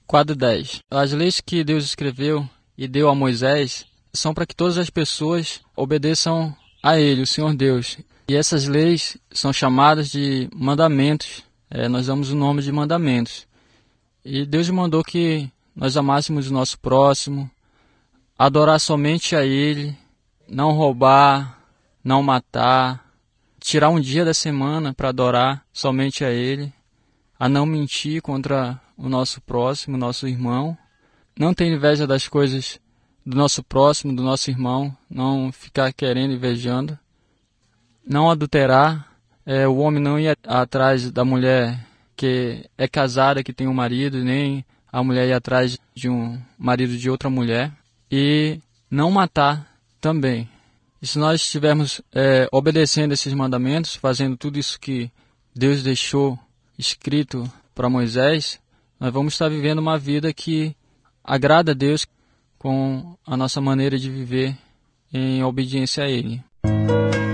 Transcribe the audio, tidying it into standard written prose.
4:10. As leis que Deus escreveu e deu a Moisés são para que todas as pessoas obedeçam a Ele, o Senhor Deus. E essas leis são chamadas de mandamentos. Nós damos o nome de mandamentos. E Deus mandou que nós amássemos o nosso próximo, adorar somente a Ele, não roubar, não matar, tirar um dia da semana para adorar somente a Ele, a não mentir contra o nosso próximo, nosso irmão, não ter inveja das coisas do nosso próximo, do nosso irmão, não ficar querendo, invejando, não adulterar, o homem não ir atrás da mulher que é casada, que tem um marido, nem a mulher ir atrás de um marido de outra mulher, e não matar também. E se nós estivermos obedecendo esses mandamentos, fazendo tudo isso que Deus deixou escrito para Moisés, nós vamos estar vivendo uma vida que agrada a Deus com a nossa maneira de viver em obediência a Ele.